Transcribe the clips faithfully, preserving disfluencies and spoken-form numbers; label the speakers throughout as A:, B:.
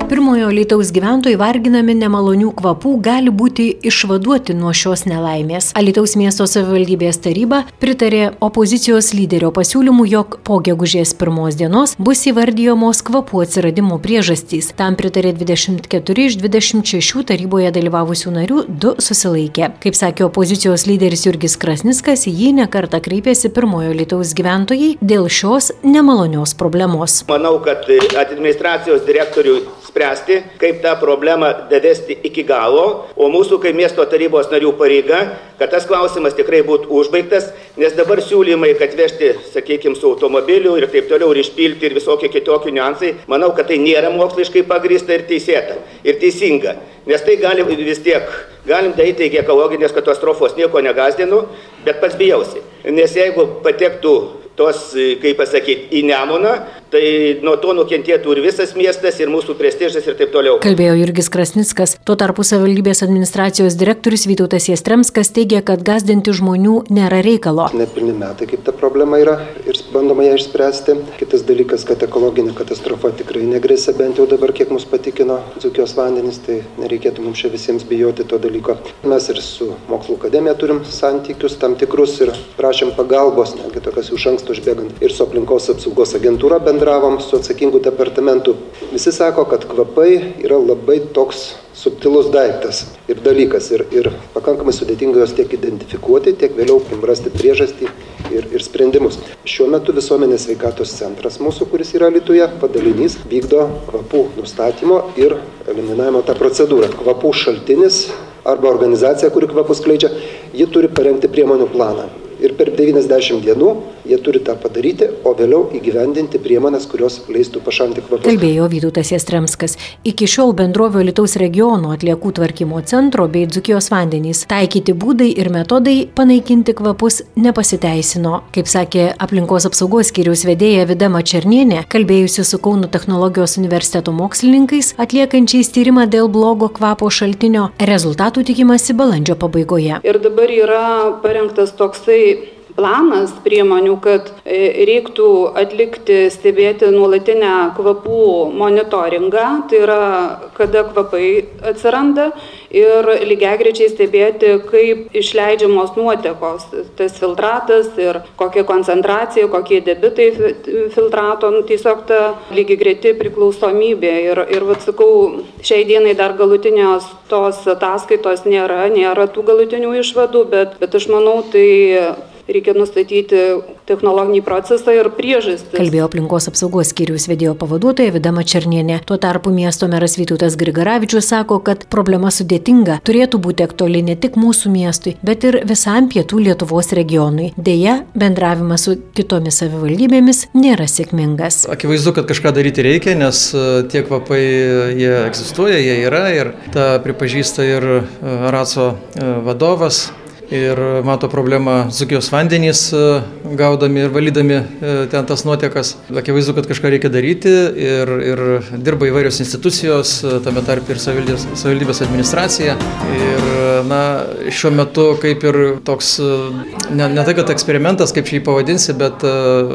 A: Pirmojo Alytaus gyventojai varginami nemalonių kvapų gali būti išvaduoti nuo šios nelaimės. Alytaus miesto savivaldybės taryba pritarė opozicijos lyderio pasiūlymų, jog po gegužės pirmos dienos bus įvardyjamos kvapų atsiradimo priežastys. Tam pritarė dvidešimt keturi iš dvidešimt šešių taryboje dalyvavusių narių, du susilaikė. Kaip sakė opozicijos lyderis Jurgis Krasnickas, jį nekartą kreipėsi Pirmojo Alytaus gyventojai dėl šios nemalonios problemos.
B: Manau, kad administracijos direktoriui spręsti, kaip tą problemą davesti iki galo, o mūsų kaip miesto tarybos narių pareiga, kad tas klausimas tikrai būtų užbaigtas, nes dabar siūlymai, kad vežti, sakykime, su automobiliu ir taip toliau ir išpilti ir visokie kitokie niuansai, manau, kad tai nėra moksliškai pagrįsta ir teisėta ir teisinga, nes tai gali vis tiek, galim daryti iki ekologinės katastrofos, nieko negazdinu, bet pats bijausi, nes jeigu patektų tos, kaip pasakyti, į Nemuną, tai nuo to nukentėtų ir visas miestas, ir mūsų prestižas ir taip toliau.
A: Kalbėjo Jurgis Krasnickas. Tuo tarpu savivaldybės administracijos direktorius Vytautas Jastremskas teigia, kad gąsdinti žmonių nėra reikalo.
C: Nepilni metai, kaip ta problema yra ir bandoma ją išspręsti. Kitas dalykas, kad ekologinė katastrofa tikrai negrėsia, bent jau dabar, kiek mus patikino Dzūkijos vandenys, tai nereikėtų mums čia visiems bijoti to dalyko. Mes ir su Mokslo akademija turim santykius tam tikrus ir prašėm pagalbos, netgi tokias iš anksto užbėgant ir su aplinkos apsaugos agentūra bendravom su atsakingu departamentu. Visi sako, kad kvapai yra labai toks subtilus daiktas ir dalykas ir, ir pakankamai sudėtinga jos tiek identifikuoti, tiek vėliau rasti priežastį ir, ir sprendimus. Šiuo metu visuomenės sveikatos centras mūsų, kuris yra Alytuje, padalinys, vykdo kvapų nustatymo ir eliminavimo tą procedūrą. Kvapų šaltinis arba organizacija, kuri kvapus skleidžia, ji turi parengti priemonių planą. Ir per devyniasdešimt dienų jie turi tą padaryti, o vėliau įgyvendinti priemonės, kurios leistų pašalinti kvapus.
A: Kalbėjo Vytautas Jastremskas. Iki šiol bendrovio Alytaus regiono atliekų tvarkymo centro bei Dzūkijos vandenys taikyti būdai ir metodai panaikinti kvapus nepasiteisino. Kaip sakė aplinkos apsaugos skyriaus vedėja Vida Mačernienė, kalbėjusi su Kauno technologijos universiteto mokslininkais, atliekančiais tyrimą dėl blogo kvapo šaltinio, rezultatų tikimasi balandžio pabaigoje.
D: Ir dabar yra parengtas toksai planas priemonių, kad reiktų atlikti, stebėti nuolatinę kvapų monitoringą, tai yra, kada kvapai atsiranda, ir lygiagrečiai stebėti, kaip išleidžiamos nuotekos, tas filtratas ir kokia koncentracija, kokie debitai filtrato, nu, tiesiog ta lygiagreti priklausomybė. Ir, ir vat, sakau, šiai dienai dar galutinės tos ataskaitos nėra, nėra tų galutinių išvadų, bet, bet aš manau, tai reikia nustatyti technologinį procesą ir priežastis.
A: Kalbėjo aplinkos apsaugos skyriaus vedėjo pavaduotoja Vida Mačernienė. Tuo tarpu miesto meras Vytautas Grigaravičius sako, kad problema sudėtinga, turėtų būti aktuali ne tik mūsų miestui, bet ir visam pietų Lietuvos regionui. Deja, bendravimas su kitomis savivaldybėmis nėra sėkmingas.
E: Akivaizdu, kad kažką daryti reikia, nes tie kvapai jie egzistuoja, jie yra ir tą pripažįsta ir Ratso vadovas. Ir mato problemą Dzūkijos vandenys gaudami ir valydami ten tas nuotekas. Akivaizdu, kad kažką reikia daryti ir, ir dirba įvairios institucijos, tame tarp ir savivaldybės, savivaldybės administracija. Ir na, šiuo metu kaip ir toks, ne, ne tai, kad eksperimentas, kaip čia jį pavadinsi, bet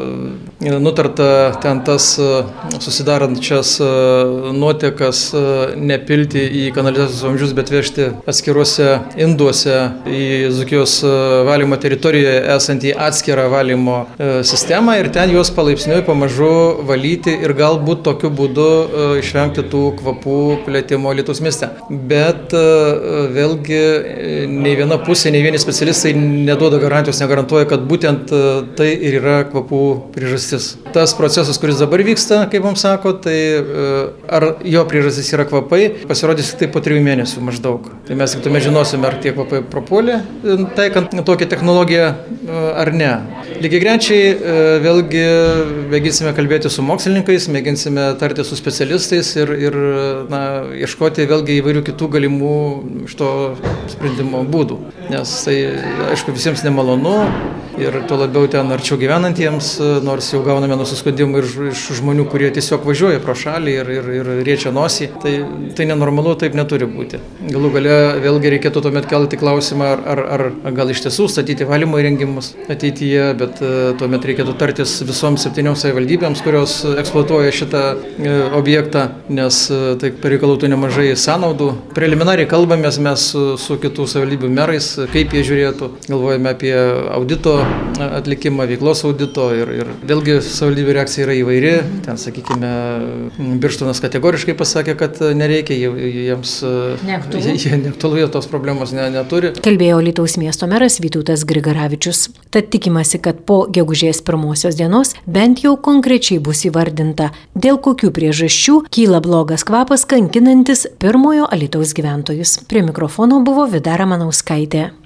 E: nutarta ten tas susidarančias nuotekas nepilti į kanalizacijos vamzdžius, bet vežti atskiruose induose į Dzūkijos valymo teritorijoje esantį atskirą valymo sistemą ir ten juos palaipsniui pamažu valyti ir galbūt tokiu būdu išvengti tų kvapų plėtimo Alytaus mieste. Bet vėlgi nei viena pusė, nei vieni specialistai neduoda garantijos, negarantuoja, kad būtent tai ir yra kvapų priežastis. Tas procesas, kuris dabar vyksta, kaip mums sako, tai ar jo priežastis yra kvapai, pasirodys tik tai po trijų mėnesių maždaug. Tai mes tik tuomet žinosime, ar tie kvapai prapuolė, taikant tokią technologiją ar ne. Lygiagrečiai vėlgi mėginsime kalbėti su mokslininkais, mėginsime tarti su specialistais ir, ir na, ieškoti vėlgi įvairių kitų galimų iš to sprendimo būdų. Nes tai, aišku, visiems nemalonu, ir tuo labiau ten arčiau gyvenantiems, nors jau gauname nusiskundimų ir iš žmonių, kurie tiesiog važiuoja pro šalį ir, ir, ir riečia nosį. Tai, tai nenormalu, taip neturi būti. Galų gale vėlgi reikėtų tuomet kelti klausimą, ar, ar, ar gal iš tiesų statyti valymo įrengimus ateityje, bet tuomet reikėtų tartis visoms septynioms savivaldybėms, kurios eksploatuoja šitą objektą, nes tai pareikalautų nemažai sąnaudų. Preliminariai kalbamės mes su, su kitų savivaldybių merais, kaip jie žiūrėtų. Galvojame apie audito atlikimą, veiklos audito ir, ir vėlgi savivaldybių reakcija yra įvairi. Ten, sakykime, Birštonas kategoriškai pasakė, kad nereikia, jiems neaktualu, jie tos problemos ne, neturi.
A: Kalbėjo Alytaus miesto meras Vytautas Grigaravičius. Tad tikimasi, kad po gegužės pirmosios dienos bent jau konkrečiai bus įvardinta, dėl kokių priežasčių kyla blogas kvapas kankinantis pirmojo Alytaus gyventojus. Prie mikrofono buvo Vida Ramanauskaitė.